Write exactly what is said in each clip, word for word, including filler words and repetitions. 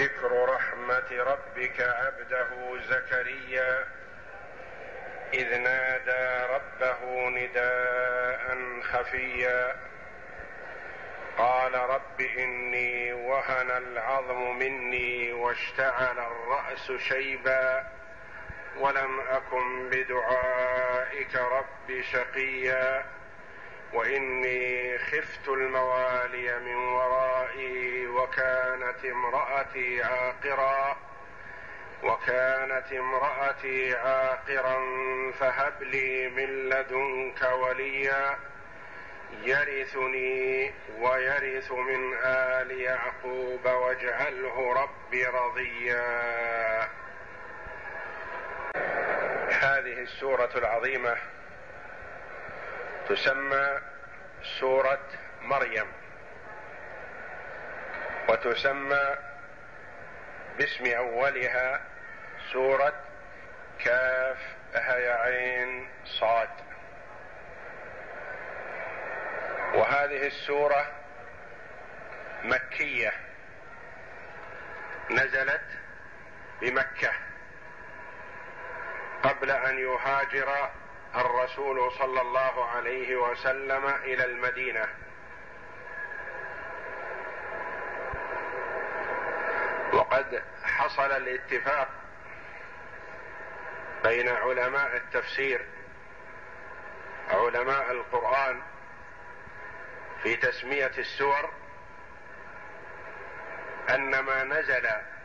ذكر رحمة ربك عبده زكريا إذ نادى ربه نداء خفيا قال رب إني وهن العظم مني واشتعل الرأس شيبا ولم أكن بدعائك رب شقيا وإني خفت الموالي من ورائي وكانت امرأتي عاقرا وكانت امرأتي عاقرا فهب لي من لدنك وليا يرثني ويرث من آل يعقوب واجعله رب رضيا. هذه السورة العظيمة تسمى سورة مريم، وتسمى باسم أولها سورة كاف هيا عين صاد. وهذه السورة مكية نزلت بمكة قبل أن يهاجر الرسول صلى الله عليه وسلم إلى المدينة، وقد حصل الاتفاق بين علماء التفسير علماء القرآن في تسمية السور أن ما نزل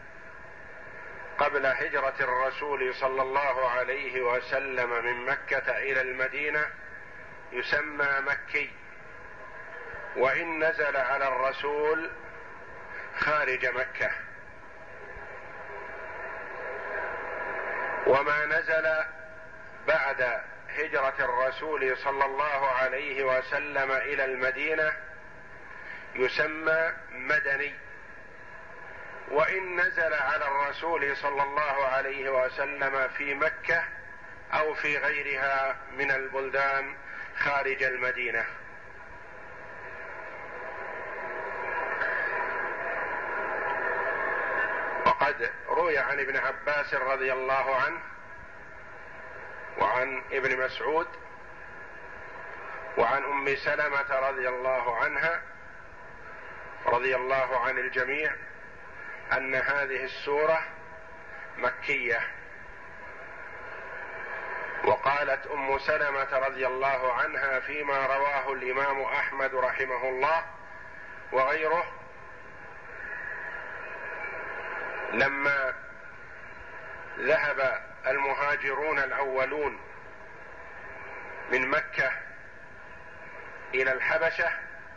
قبل هجرة الرسول صلى الله عليه وسلم من مكة إلى المدينة يسمى مكي، وإن نزل على الرسول خارج مكة. وما نزل بعد هجرة الرسول صلى الله عليه وسلم إلى المدينة يسمى مدني، وإن نزل على الرسول صلى الله عليه وسلم في مكة أو في غيرها من البلدان خارج المدينة. وقد روي عن ابن عباس رضي الله عنه وعن ابن مسعود وعن أم سلمة رضي الله عنها رضي الله عن الجميع أن هذه السورة مكية. وقالت أم سلمة رضي الله عنها فيما رواه الإمام أحمد رحمه الله وغيره: لما ذهب المهاجرون الأولون من مكة إلى الحبشة،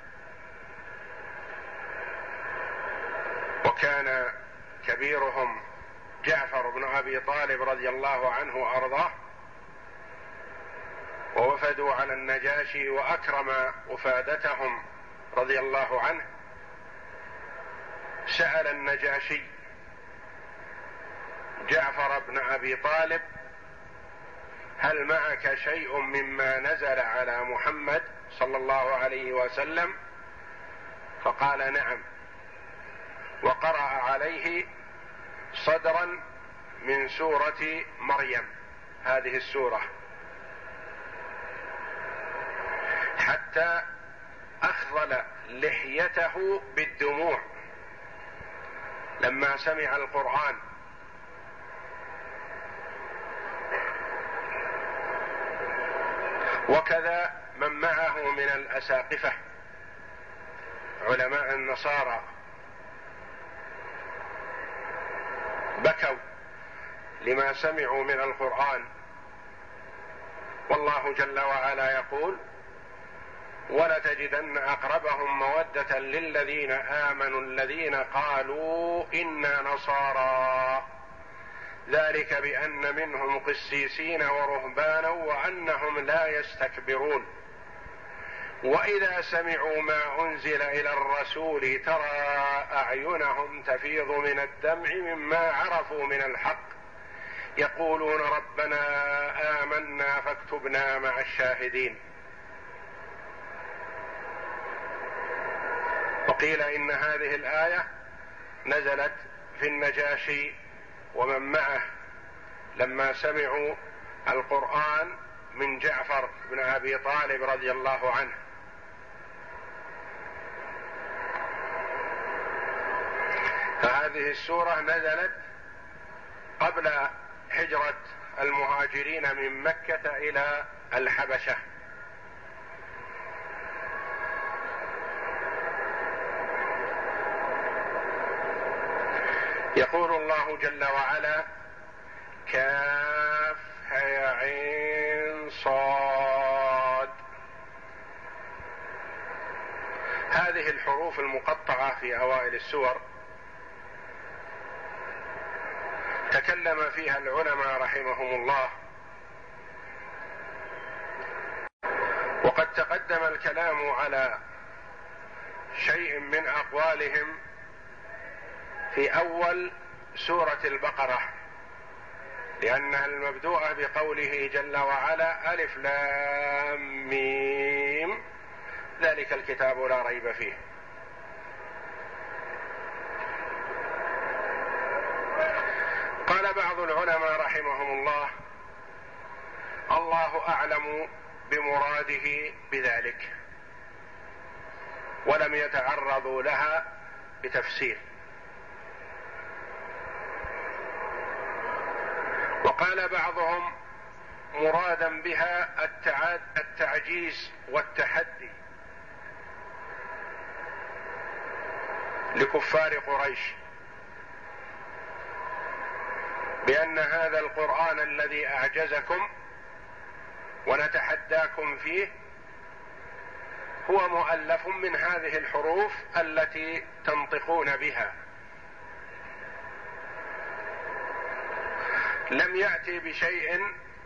وكان كبيرهم جعفر بن أبي طالب رضي الله عنه وأرضاه، ووفدوا على النجاشي وأكرم وفادتهم رضي الله عنه، سأل النجاشي جعفر بن أبي طالب: هل معك شيء مما نزل على محمد صلى الله عليه وسلم؟ فقال: نعم. وقرأ عليه صدرا من سورة مريم، هذه السورة، حتى أخضل لحيته بالدموع لما سمع القرآن. وكذا من معه من الأساقفة علماء النصارى بكوا لما سمعوا من القرآن. والله جل وعلا يقول: ولتجدن أقربهم مودة للذين آمنوا الذين قالوا إنا نصارى ذلك بأن منهم قسيسين ورهبانا وأنهم لا يستكبرون وإذا سمعوا ما أنزل إلى الرسول ترى أعينهم تفيض من الدمع مما عرفوا من الحق يقولون ربنا آمنا فاكتبنا مع الشاهدين. وقيل إن هذه الآية نزلت في النجاشي ومن معه لما سمعوا القرآن من جعفر بن أبي طالب رضي الله عنه. فهذه السورة نزلت قبل هجرة المهاجرين من مكة إلى الحبشة. يقول الله جل وعلا: كاف هيا عين صاد. هذه الحروف المقطعة في أوائل السور تكلم فيها العلماء رحمهم الله، وقد تقدم الكلام على شيء من أقوالهم في أول سورة البقرة، لأنها المبدوءة بقوله جل وعلا: ألف لام ميم ذلك الكتاب لا ريب فيه. قال بعض العلماء رحمهم الله: الله أعلم بمراده بذلك، ولم يتعرضوا لها بتفسير. وقال بعضهم: مرادا بها التعجيز والتحدي لكفار قريش، بأن هذا القرآن الذي أعجزكم ونتحداكم فيه هو مؤلف من هذه الحروف التي تنطقون بها، لم يأتي بشيء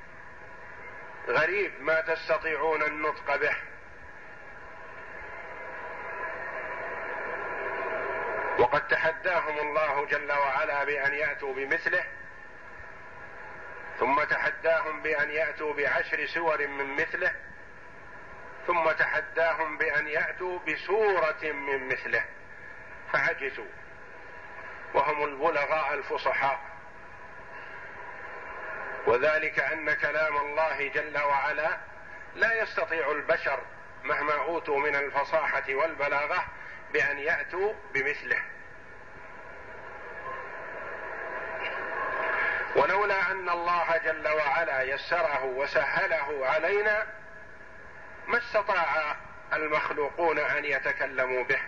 غريب ما تستطيعون النطق به. وقد تحداهم الله جل وعلا بأن يأتوا بمثله، ثم تحداهم بأن يأتوا بعشر سور من مثله، ثم تحداهم بأن يأتوا بسورة من مثله، فعجزوا، وهم البلغاء الفصحاء. وذلك أن كلام الله جل وعلا لا يستطيع البشر مهما أوتوا من الفصاحة والبلاغة بأن يأتوا بمثله. ولولا أن الله جل وعلا يسره وسهله علينا ما استطاع المخلوقون أن يتكلموا به،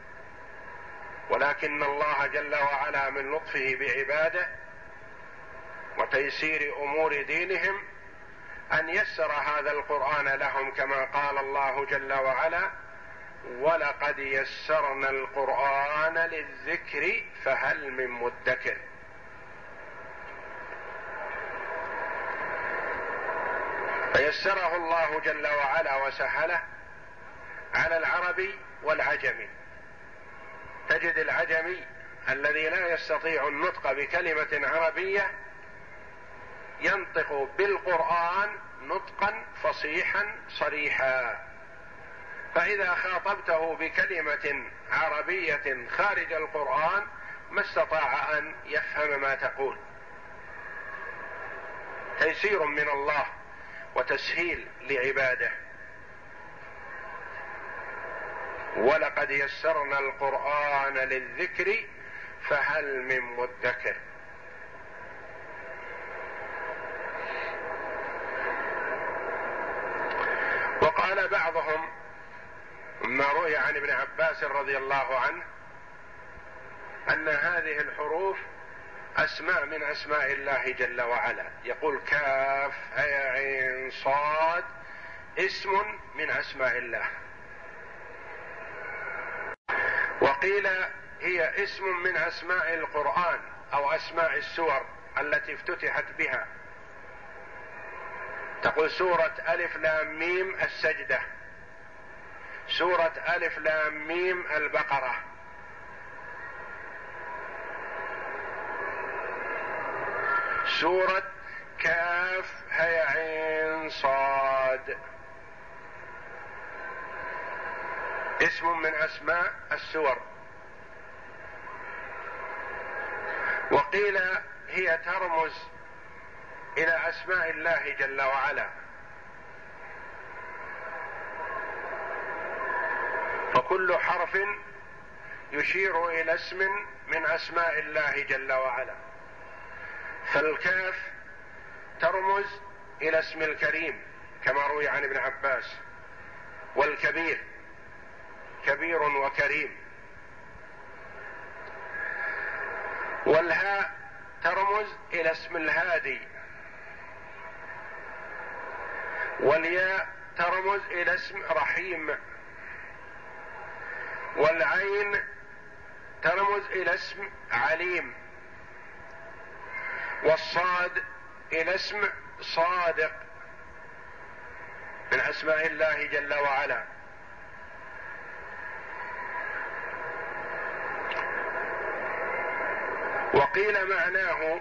ولكن الله جل وعلا من لطفه بعباده وتيسير أمور دينهم أن يسر هذا القرآن لهم، كما قال الله جل وعلا: ولقد يسرنا القرآن للذكر فهل من مدكر. فيسره الله جل وعلا وسهله على العربي والعجمي. تجد العجمي الذي لا يستطيع النطق بكلمة عربية ينطق بالقرآن نطقا فصيحا صريحا، فإذا خاطبته بكلمة عربية خارج القرآن ما استطاع أن يفهم ما تقول. تيسير من الله وتسهيل لعباده. ولقد يسرنا القرآن للذكر فهل من مدكر. وقال بعضهم ما روي عن ابن عباس رضي الله عنه أن هذه الحروف أسماء من أسماء الله جل وعلا. يقول: كاف هيا عين صاد اسم من أسماء الله. وقيل هي اسم من أسماء القرآن أو أسماء السور التي افتتحت بها. تقول سورة ألف لام ميم السجدة، سورة ألف لام ميم البقرة، سورة كاف هيا عين صاد، اسم من أسماء السور. وقيل هي ترمز إلى أسماء الله جل وعلا، فكل حرف يشير إلى اسم من أسماء الله جل وعلا. فالكاف ترمز إلى اسم الكريم كما روي عن ابن عباس، والكبير كبير وكريم. والهاء ترمز إلى اسم الهادي، والياء ترمز إلى اسم رحيم، والعين ترمز إلى اسم عليم، والصاد إلى اسم صادق من أسماء الله جل وعلا. وقيل معناه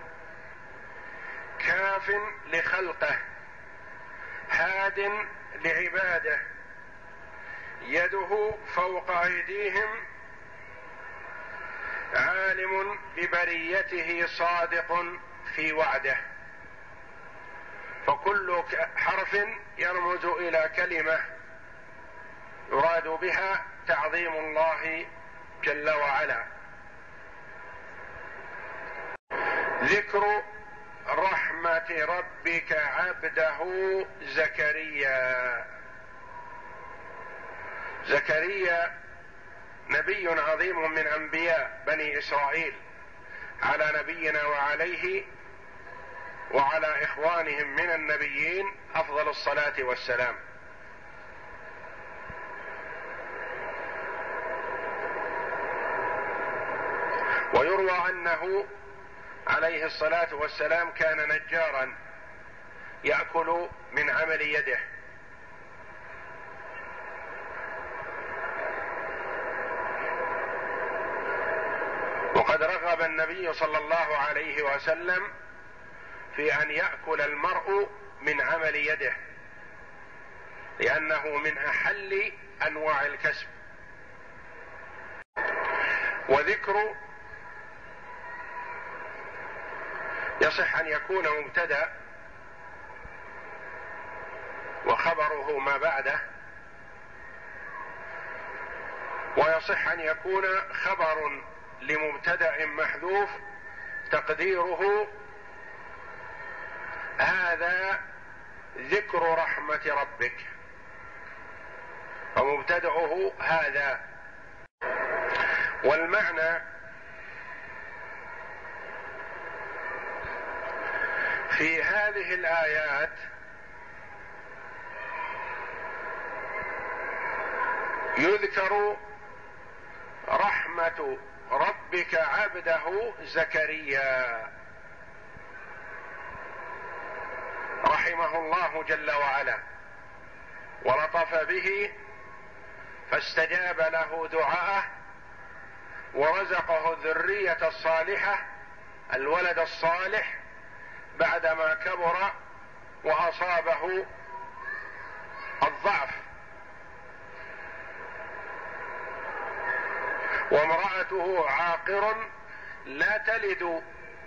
كاف لخلقه، هاد لعباده، يده فوق أيديهم، عالم ببريته، صادق في وعده. فكل حرف يرمز إلى كلمة يراد بها تعظيم الله جل وعلا. ذكر رحمة ربك عبده زكريا. زكريا نبي عظيم من أنبياء بني إسرائيل، على نبينا وعليه وعلى إخوانهم من النبيين أفضل الصلاة والسلام. ويروى أنه عليه الصلاة والسلام كان نجارا يأكل من عمل يده، وقد رغب النبي صلى الله عليه وسلم في أن يأكل المرء من عمل يده، لأنه من أحل أنواع الكسب. وذكر يصح أن يكون مبتدأ وخبره ما بعده، ويصح أن يكون خبر لمبتدأ محذوف تقديره هذا ذكر رحمة ربك، ومبتدأه هذا. والمعنى في هذه الآيات يذكر رحمة ربك عبده زكريا، رحمه الله جل وعلا ولطف به فاستجاب له دعاءه ورزقه الذرية الصالحة، الولد الصالح، بعدما كبر وأصابه الضعف. وامرأته عاقر لا تلد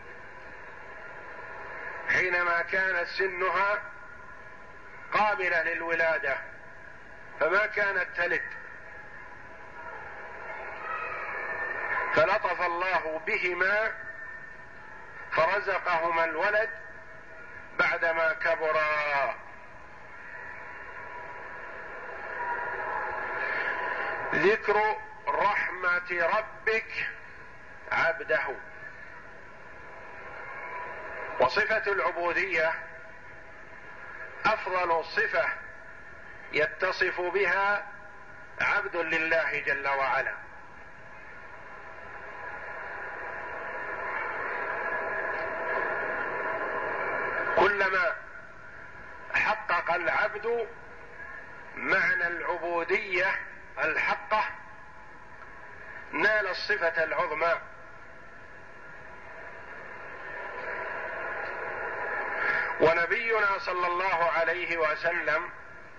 حينما كانت سنها قابلة للولادة، فما كانت تلد، فلطف الله بهما فرزقهما الولد بعدما كبرا. ذكر رحمة ربك عبده. وصفة العبودية أفضل صفة يتصف بها عبد لله جل وعلا، كلما حقق العبد معنى العبودية الحقة نال الصفة العظمى. ونبينا صلى الله عليه وسلم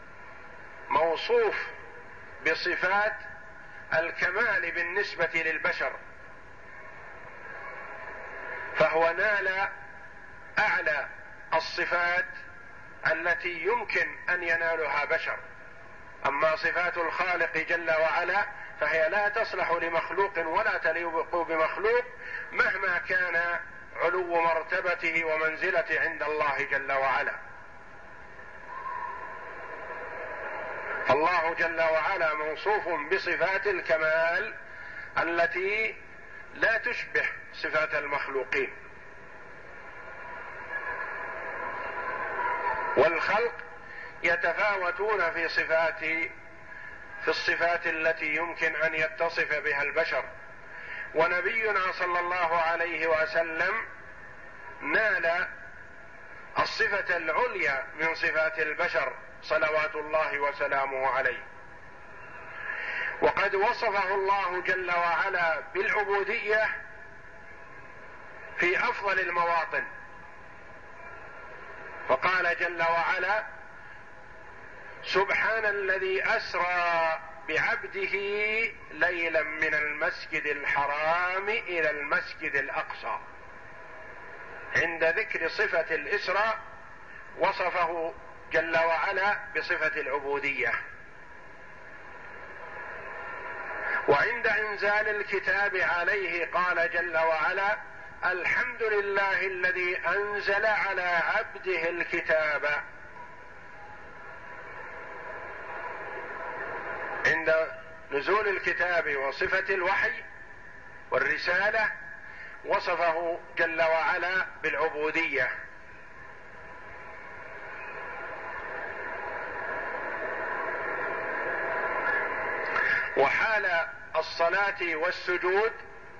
موصوف بصفات الكمال بالنسبة للبشر، فهو نال أعلى الصفات التي يمكن أن ينالها بشر. أما صفات الخالق جل وعلا فهي لا تصلح لمخلوق ولا تليق بمخلوق مهما كان علو مرتبته ومنزلته عند الله جل وعلا. فالله جل وعلا موصوف بصفات الكمال التي لا تشبه صفات المخلوقين، والخلق يتفاوتون في صفات في الصفات التي يمكن أن يتصف بها البشر. ونبينا صلى الله عليه وسلم نال الصفة العليا من صفات البشر صلوات الله وسلامه عليه، وقد وصفه الله جل وعلا بالعبودية في أفضل المواطن، فقال جل وعلا: سبحان الذي أسرى بعبده ليلا من المسجد الحرام إلى المسجد الأقصى. عند ذكر صفة الإسراء وصفه جل وعلا بصفة العبودية. وعند إنزال الكتاب عليه قال جل وعلا: الحمد لله الذي أنزل على عبده الكتاب. عند نزول الكتاب وصفة الوحي والرسالة وصفه جل وعلا بالعبودية. وحال الصلاة والسجود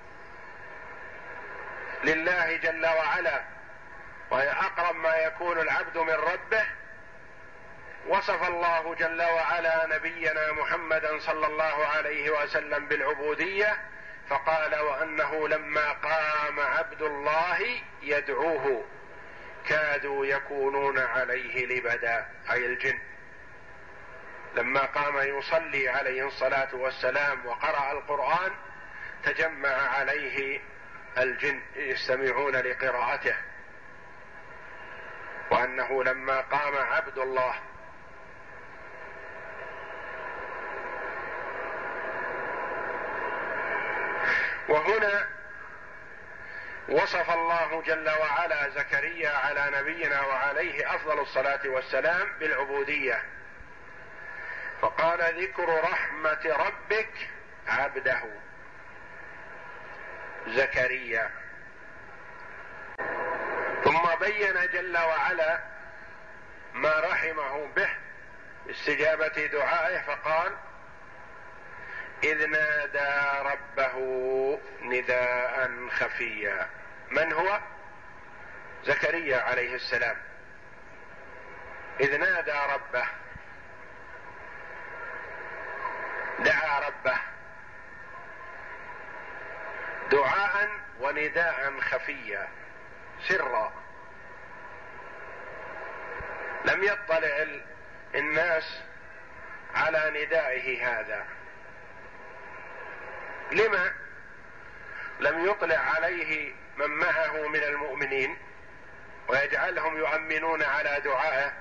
لله جل وعلا وهي أقرب ما يكون العبد من ربه، وصف الله جل وعلا نبينا محمدا صلى الله عليه وسلم بالعبودية فقال: وأنه لما قام عبد الله يدعوه كادوا يكونون عليه لبدا، أي الجن. لما قام يصلي عليه الصلاة والسلام وقرأ القرآن تجمع عليه الجن يستمعون لقراءته. وأنه لما قام عبد الله، وهنا وصف الله جل وعلا زكريا على نبينا وعليه أفضل الصلاة والسلام بالعبودية، فقال: ذكر رحمة ربك عبده زكريا. ثم بين جل وعلا ما رحمه به استجابة دعائه فقال: إذ نادى ربه نداء خفيا. من هو؟ زكريا عليه السلام. إذ نادى ربه، دعا ربه دعاء ونداء خفيا سرا، لم يطلع الناس على ندائه هذا. لما لم يطلع عليه من معه من المؤمنين ويجعلهم يؤمنون على دعائه؟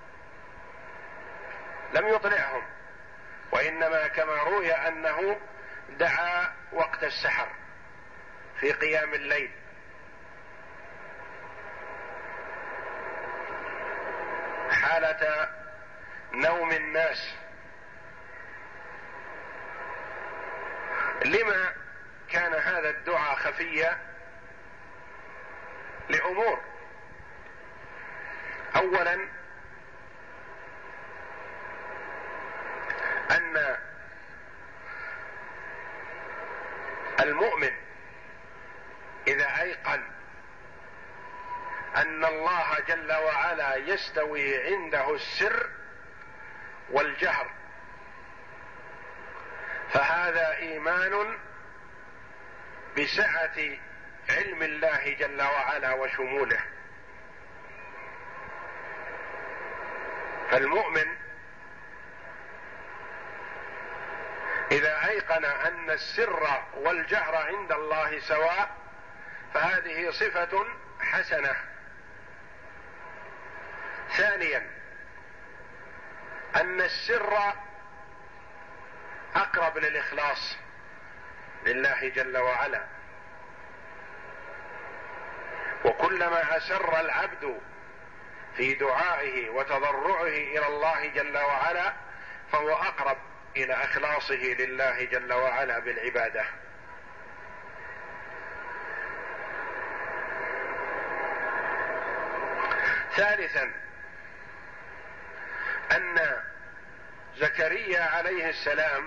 لم يطلعهم، وإنما كما روي أنه دعا وقت السحر في قيام الليل، حالة نوم الناس. لما كان هذا الدعاء خفيا؟ لأمور: أولا أن المؤمن إذا أيقن أن الله جل وعلا يستوي عنده السر والجهر فهذا إيمان بسعة علم الله جل وعلا وشموله. فالمؤمن إذا أيقن أن السر والجهر عند الله سواء فهذا ولده صفة حسنة. ثانيا أن السر أقرب للإخلاص لله جل وعلا، وكلما أسر العبد في دعائه وتضرعه إلى الله جل وعلا فهو أقرب إلى إخلاصه لله جل وعلا بالعبادة. ثالثا أن زكريا عليه السلام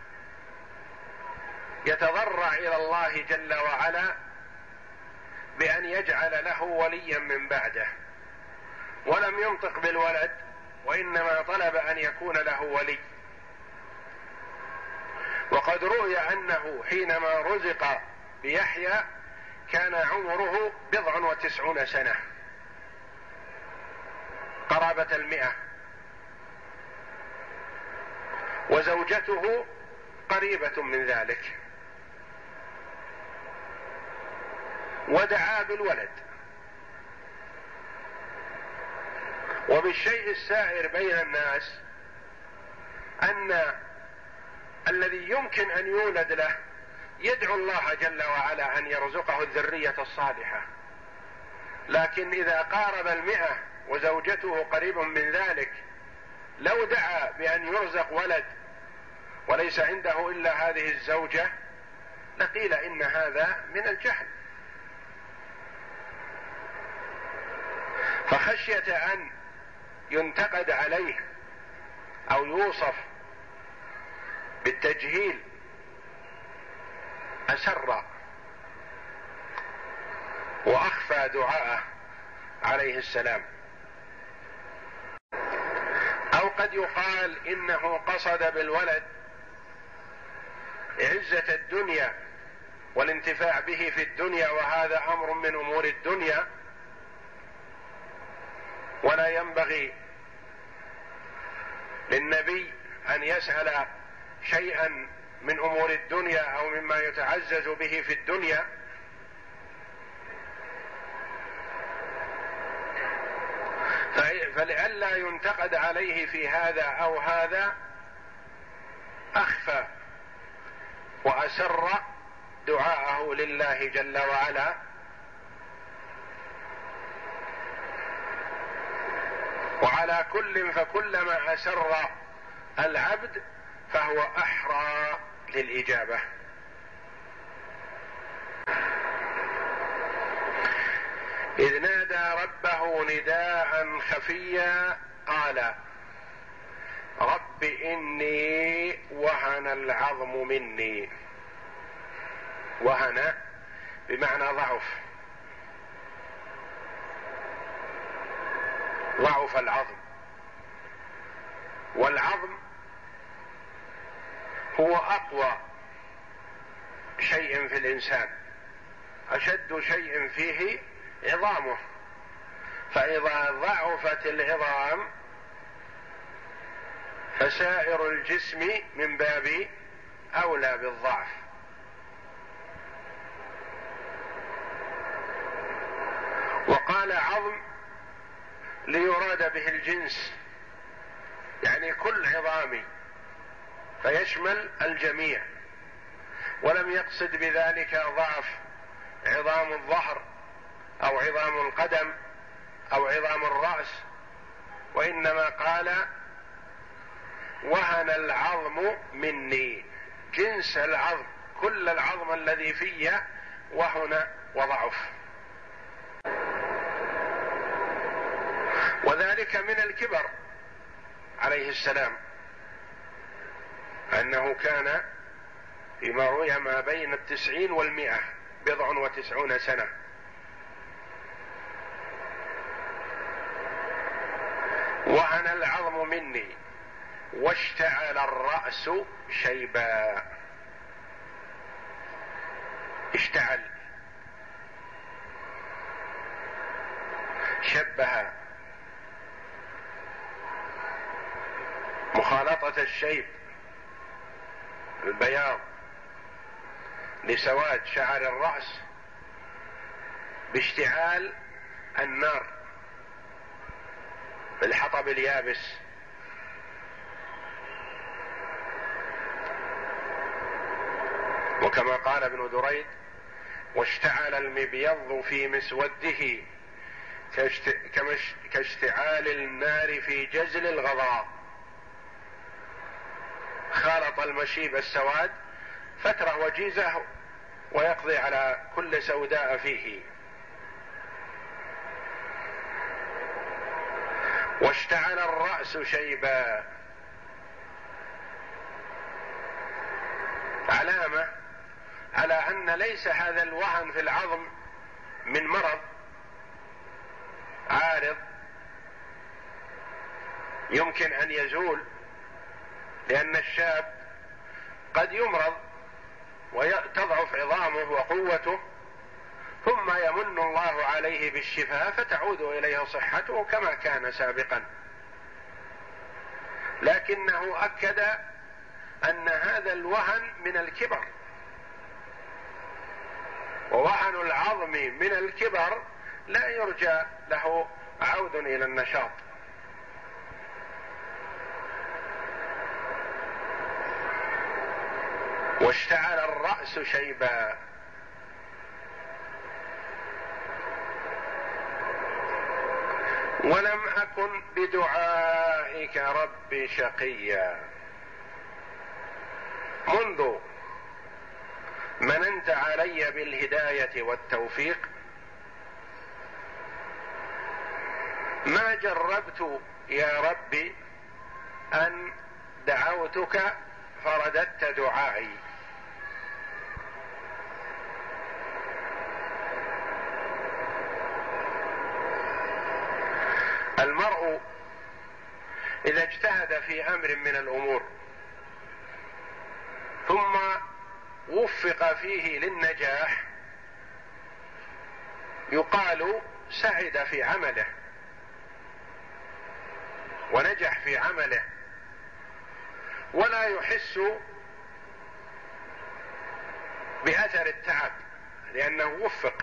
يتضرع إلى الله جل وعلا بأن يجعل له وليا من بعده، ولم ينطق بالولد وإنما طلب أن يكون له ولي. وقد روي أنه حينما رزق بيحيى كان عمره بضع وتسعون سنة، قرابة المئة، وزوجته قريبة من ذلك، ودعا بالولد. وبالشيء السائر بين الناس أن الذي يمكن أن يولد له يدعو الله جل وعلا أن يرزقه الذرية الصالحة، لكن إذا قارب المئة وزوجته قريب من ذلك لو دعا بأن يرزق ولد وليس عنده إلا هذه الزوجة لقيل إن هذا من الجهل. فخشية أن ينتقد عليه أو يوصف بالتجهيل أسر وأخفى دعاءه عليه السلام. أو قد يقال إنه قصد بالولد عزة الدنيا والانتفاع به في الدنيا، وهذا أمر من أمور الدنيا، ولا ينبغي للنبي أن يسأل شيئا من أمور الدنيا أو مما يتعزز به في الدنيا. فلئلا ينتقد عليه في هذا أو هذا أخفى وأسر دعاءه لله جل وعلا. وعلى كل فكلما أسر العبد فهو أحرى للإجابة. إذ نادى ربه نداء خفيا قال رب إني وهن العظم مني. وهن بمعنى ضعف، ضعف العظم، والعظم هو أقوى شيء في الإنسان، أشد شيء فيه عظامه، فإذا ضعفت العظام فسائر الجسم من باب أولى بالضعف. وقال عظم ليراد به الجنس، يعني كل عظام، فيشمل الجميع، ولم يقصد بذلك ضعف عظام الظهر أو عظام القدم أو عظام الرأس، وإنما قال وهن العظم مني، جنس العظم، كل العظم الذي في وهن وضعف. وذلك من الكبر عليه السلام، أنه كان فيما روي ما بين التسعين والمئة، بضع وتسعون سنة. وهن العظم مني واشتعل الرأس شيبا. اشتعل شبه مخالطة الشيب البياض لسواد شعر الرأس باشتعال النار بالحطب اليابس. وكما قال ابن دريد: واشتعل المبيض في مسوده كاشتعال النار في جزل الغضاء. خالط المشيب السواد فترة وجيزة ويقضي على كل سوداء فيه. واشتعل الرأس شيبا، علامة على أن ليس هذا الوهن في العظم من مرض عارض يمكن أن يزول، لأن الشاب قد يمرض وتضعف عظامه وقوته ثم يمن الله عليه بالشفاء فتعود إليه صحته كما كان سابقا. لكنه أكد أن هذا الوهن من الكبر، ووهن العظم من الكبر لا يرجى له عود إلى النشاط. واشتعل الرأس شيبا، ولم أكن بدعائك رب شقيا. منذ مننت علي بالهداية والتوفيق ما جربت يا ربي أن دعوتك فرددت دعائي. المرء إذا اجتهد في أمر من الأمور ثم وفق فيه للنجاح يقال سعد في عمله ونجح في عمله، ولا يحس بأثر التعب لأنه وفق.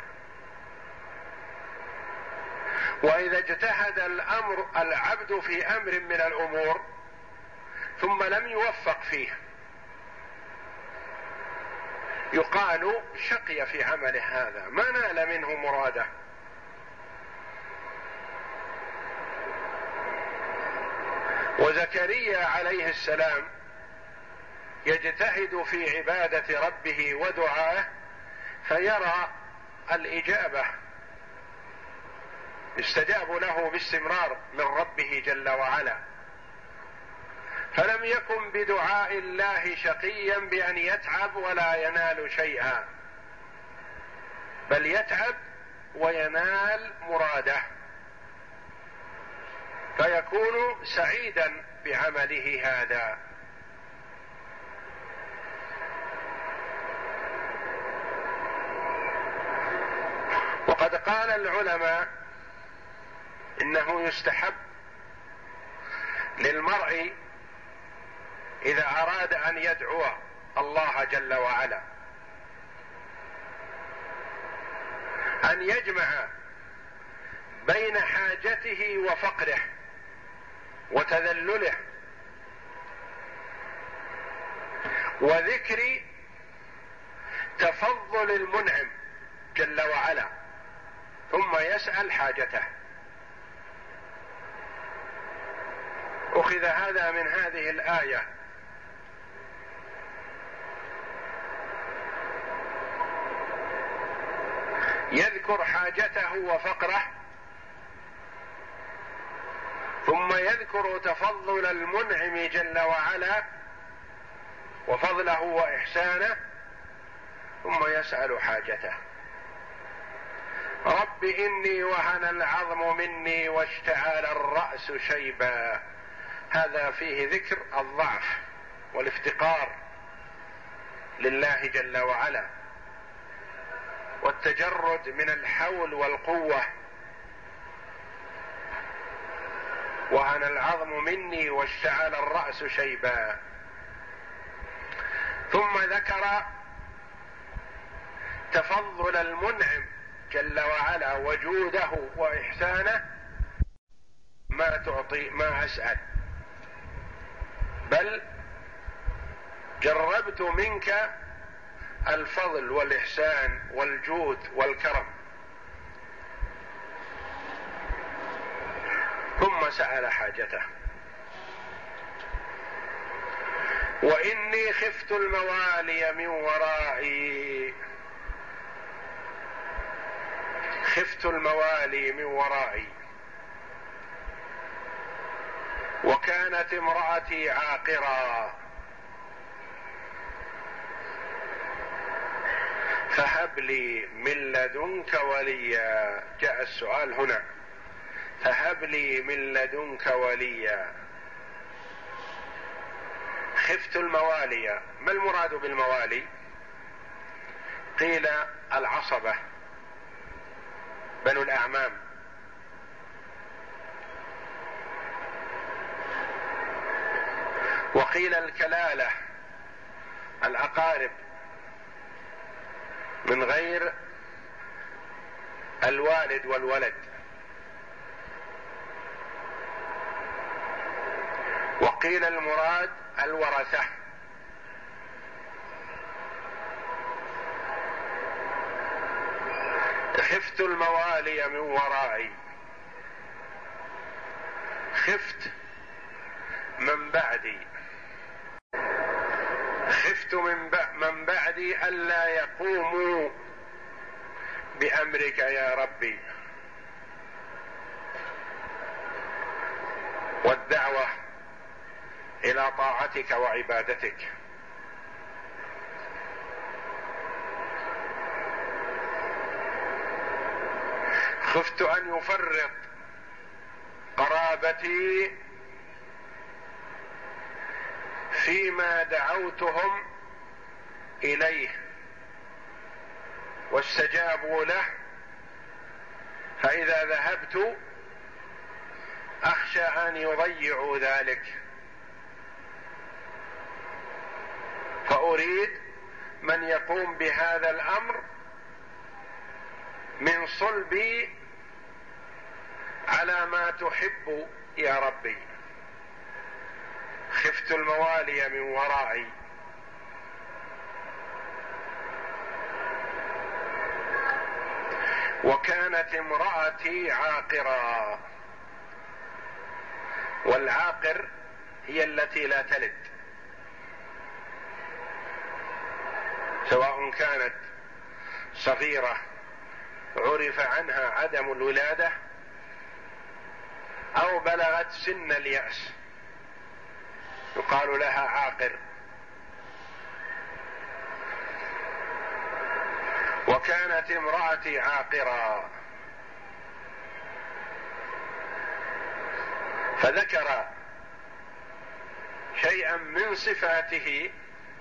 وإذا اجتهد الأمر العبد في أمر من الأمور ثم لم يوفق فيه يقال شقي في عمله، هذا ما نال منه مراده. وزكريا عليه السلام يجتهد في عبادة ربه ودعائه فيرى الإجابة، استجاب له باستمرار من ربه جل وعلا، فلم يكن بدعاء الله شقيا بأن يتعب ولا ينال شيئا، بل يتعب وينال مراده فيكون سعيدا بعمله هذا. وقد قال العلماء إنه يستحب للمرء إذا أراد أن يدعو الله جل وعلا أن يجمع بين حاجته وفقره وتذلله وذكر تفضل المنعم جل وعلا ثم يسأل حاجته. أخذ هذا من هذه الآية يذكر حاجته وفقره ثم يذكر تفضل المنعم جل وعلا وفضله وإحسانه ثم يسأل حاجته. رب إني وهن العظم مني واشتعل الرأس شيبا، هذا فيه ذكر الضعف والافتقار لله جل وعلا والتجرد من الحول والقوة. وهن العظم مني واشتعل الرأس شيبا. ثم ذكر تفضل المنعم جل وعلا وجوده وإحسانه ما تعطي ما أسأل، بل جربت منك الفضل والإحسان والجود والكرم. ثم سأل حاجته. وإني خفت الموالي من ورائي، خفت الموالي من ورائي، وكانت امرأتي عاقرا، فهب لي من لدنك وليا. جاء السؤال هنا، فهب لي من لدنك وليا. خفت الموالي، ما المراد بالموالي؟ قيل العصبة، بنو الأعمام، وقيل الكلالة، الأقارب من غير الوالد والولد، وقيل المراد الورثة. خفت الموالي من ورائي، خفت من بعدي، خفت من, من بعدي ألا يقوموا بأمرك يا ربي، والدعوة إلى طاعتك وعبادتك. خفت أن يفرط قرابتي فيما دعوتهم إليه واستجابوا له، فإذا ذهبت أخشى أن يضيعوا ذلك، فأريد من يقوم بهذا الأمر من صلبي على ما تحب يا ربي. خفت الموالي من ورائي. وكانت امرأتي عاقرا، والعاقر هي التي لا تلد، سواء كانت صغيرة عرف عنها عدم الولادة أو بلغت سن اليأس يقال لها عاقر. وكانت امرأتي عاقرا، فذكر شيئا من صفاته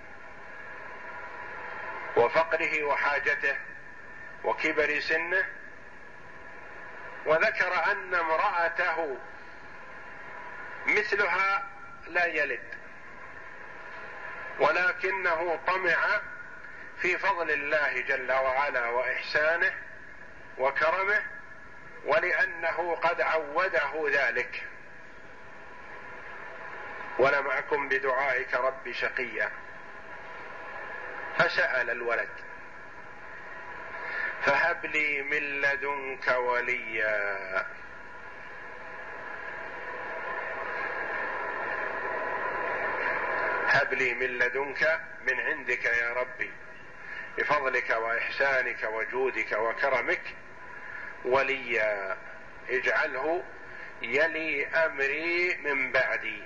وفقره وحاجته وكبر سنه، وذكر أن امرأته مثلها لا يلد، ولكنه طمع في فضل الله جل وعلا وإحسانه وكرمه، ولأنه قد عوده ذلك. ولم أكن بدعائك رب شقيا، فسأل الولد. فهب لي من لدنك وليا. هب لي من لدنك، من عندك يا ربي، بفضلك وإحسانك وجودك وكرمك، وليا، اجعله يلي أمري من بعدي.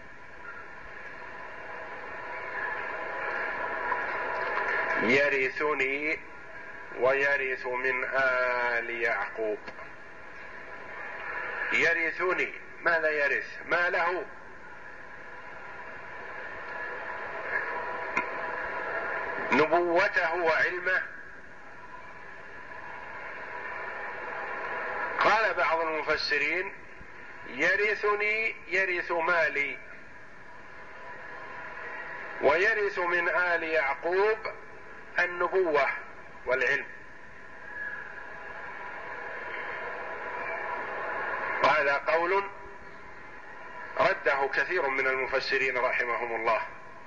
يرثني ويرث من آل يعقوب. يرثني، ماذا يرث؟ ما له، نبوته وعلمه. قال بعض المفسرين يرثني يرث مالي، ويرث من آل يعقوب النبوة والعلم. وهذا قول رده كثير من المفسرين رحمهم الله،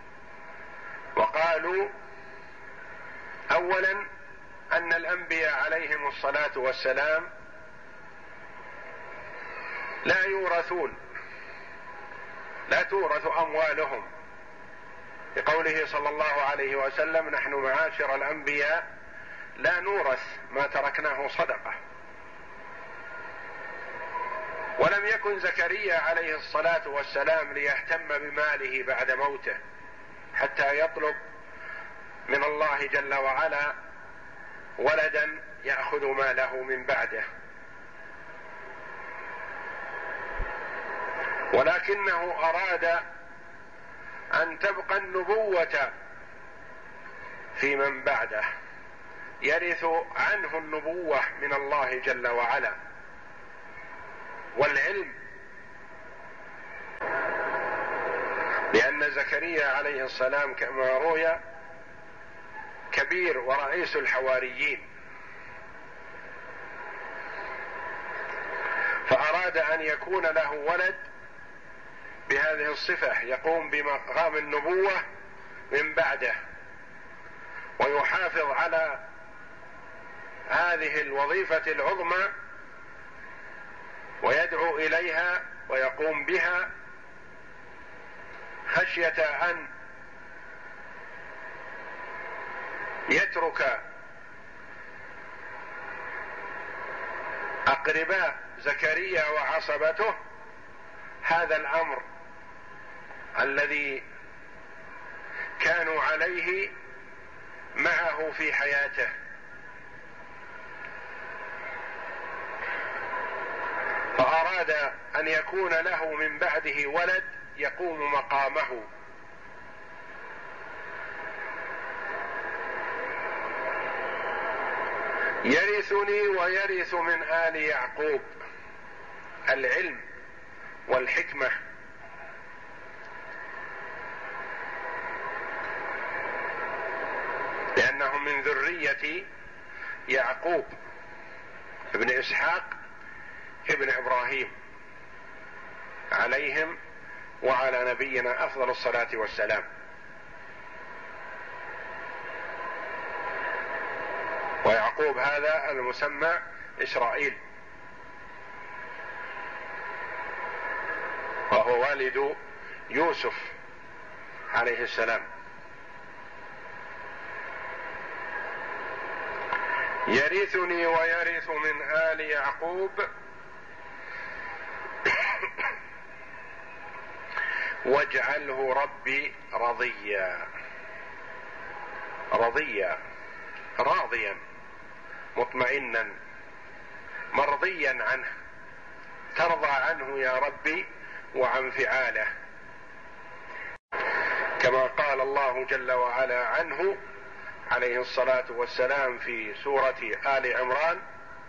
وقالوا أولا أن الأنبياء عليهم الصلاة والسلام لا يورثون، لا تورث أموالهم، لقوله صلى الله عليه وسلم: نحن معاشر الأنبياء لا نورث ما تركناه صدقة. ولم يكن زكريا عليه الصلاة والسلام ليهتم بماله بعد موته حتى يطلب من الله جل وعلا ولدا يأخذ ماله من بعده، ولكنه أراد أن تبقى النبوة في من بعده، يرث عنه النبوة من الله جل وعلا والعلم، لأن زكريا عليه السلام كما روي كبير ورئيس الحواريين، فأراد أن يكون له ولد بهذه الصفة يقوم بمقام النبوة من بعده، ويحافظ على هذه الوظيفة العظمى ويدعو إليها ويقوم بها، خشية أن يترك أقرباء زكريا وعصبته هذا الأمر الذي كانوا عليه معه في حياته. فأراد أن يكون له من بعده ولد يقوم مقامه. يرثني ويرث من آل يعقوب، العلم والحكمة، لأنهم من ذرية يعقوب ابن إسحاق ابن إبراهيم عليهم وعلى نبينا أفضل الصلاة والسلام. ويعقوب هذا المسمى إسرائيل، وهو والد يوسف عليه السلام. يرثني ويرث من آل يعقوب واجعله ربي رضيا. رضيا راضيا مطمئنا مرضيا عنه، ترضى عنه يا ربي وعن فعاله، كما قال الله جل وعلا عنه عليه الصلاة والسلام في سورة آل عمران: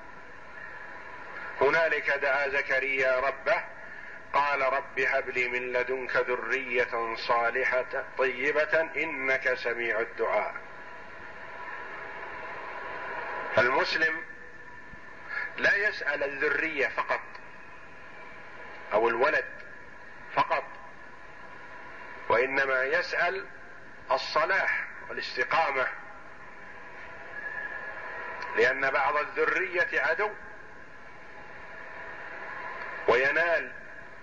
هنالك دعا زكريا ربه قال رب هب لي من لدنك ذرية صالحة طيبة إنك سميع الدعاء. فالمسلم لا يسأل الذرية فقط أو الولد فقط، وإنما يسأل الصلاح والاستقامة، لأن بعض الذرية عدو، وينال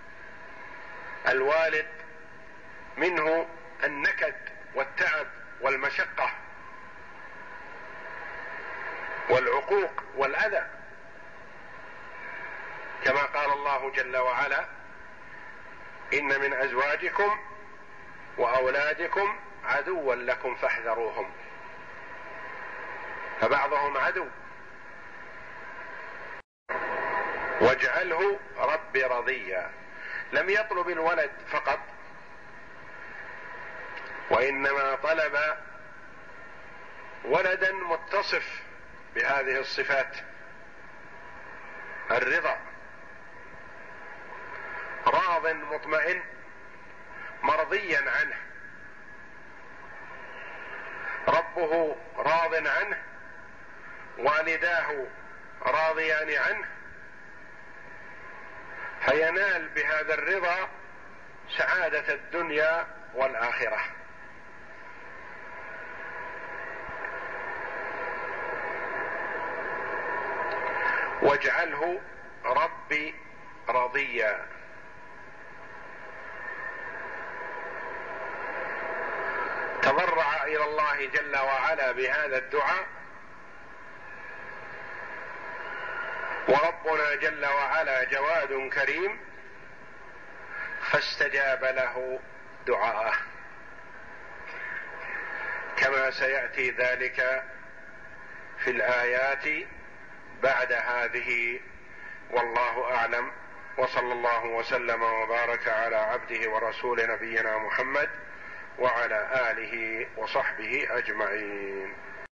الوالد منه النكد والتعب والمشقة والعقوق والأذى، كما قال الله جل وعلا: إن من أزواجكم وأولادكم عدوا لكم فاحذروهم. فبعضهم عدو. واجعله ربي رضيا، لم يطلب الولد فقط، وإنما طلب ولدا متصف بهذه الصفات: الرضا، راض مطمئن مرضيا عنه، ربه راض عنه، والداه راضيان عنه، فينال بهذا الرضا سعادة الدنيا والآخرة. واجعله ربي رضيا. تضرع إلى الله جل وعلا بهذا الدعاء، وربنا جل وعلا جواد كريم فاستجاب له دعاءه، كما سيأتي ذلك في الآيات بعد هذه. والله أعلم، وصلى الله وسلم وبارك على عبده ورسول نبينا محمد وعلى آله وصحبه أجمعين.